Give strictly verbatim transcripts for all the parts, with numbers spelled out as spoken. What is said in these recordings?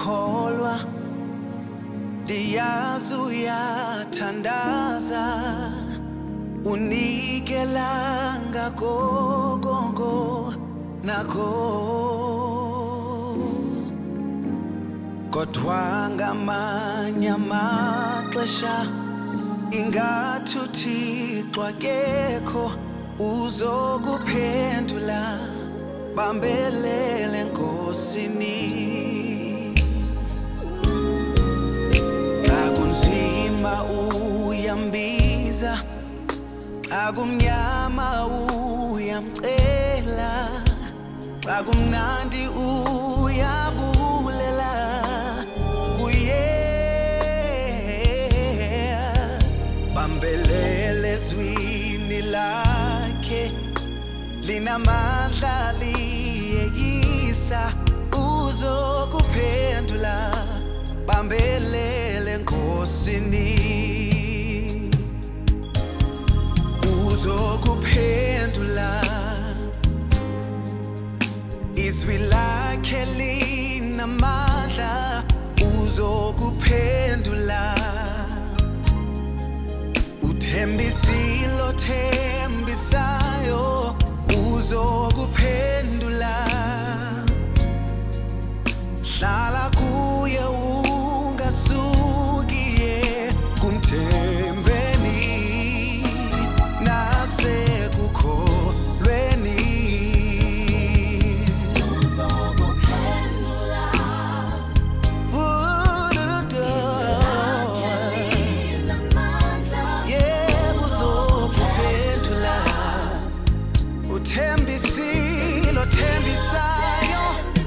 uyakholwa ndiyazi uyathandaza unikela ngakho nakho kodwa ngamanye amaxesha ingathi uThixo akekho uzokuphendula bambelele Nkosini akunzima uyambiza akumnyama uyamcela akumnandi uyabulela kuye bambelele zwini lakhe linamandla liyeyisa uzokuphendula bambelele Nkosini uzokuphendula izwi lakhe linamandla uzokuphendula uthembisile othembisayo uzokuphendula hlala kuye ungasukiye kumthembeni nasekukholweni uzokuphendula yebo uzokuphendula uthembisile othembisayo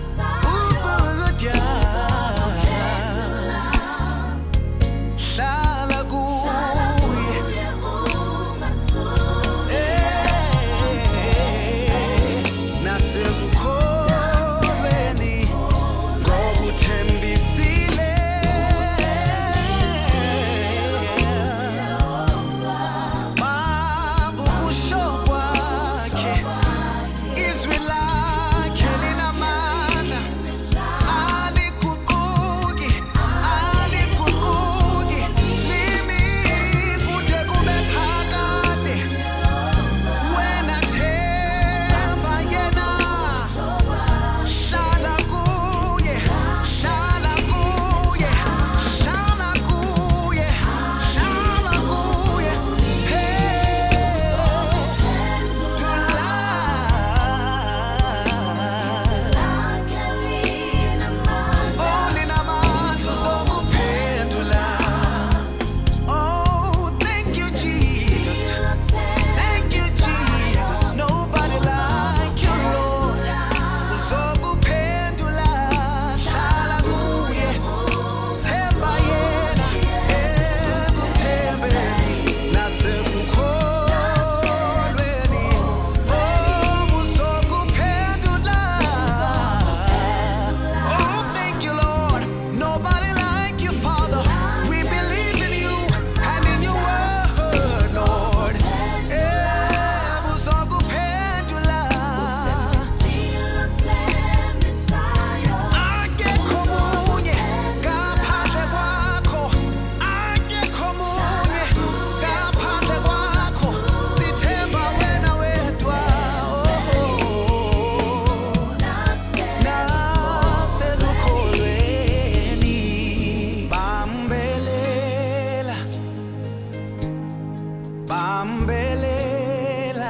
bambelela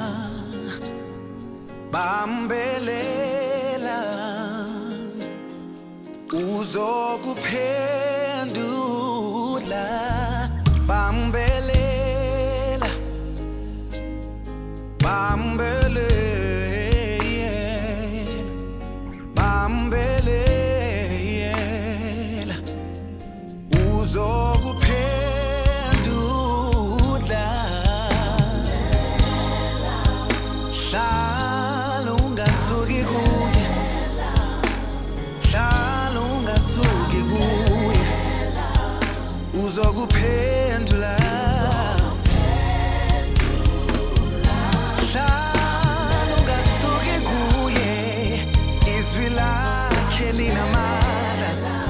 bambelela uzokuphendula bambelela bambelela bambelela uzokuphendula hlala ungasuki kuye hlala ungasuki kuye uzokuphendula hlala ungasuki kuye izwi lakhe linamandla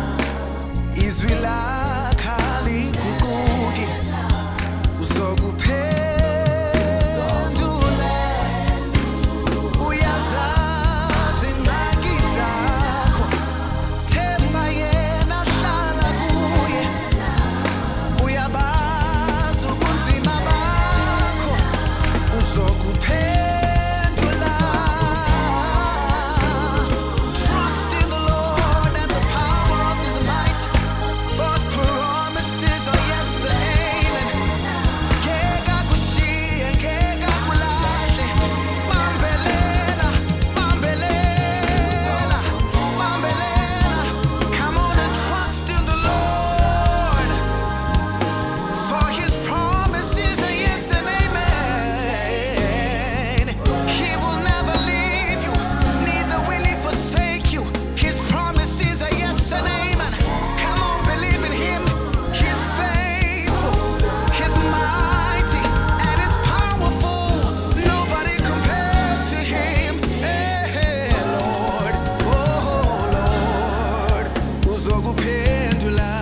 uzokuphendula.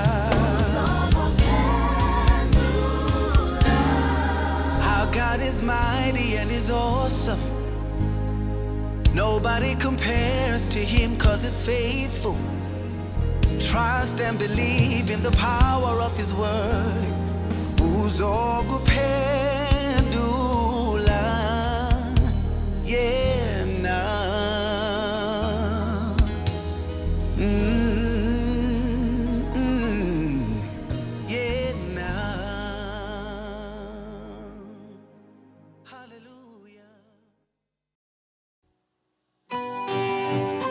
Our God is mighty and is awesome. Nobody compares to him cause it's faithful. Trust and believe in the power of his word. Uzokuphendula. Yeah.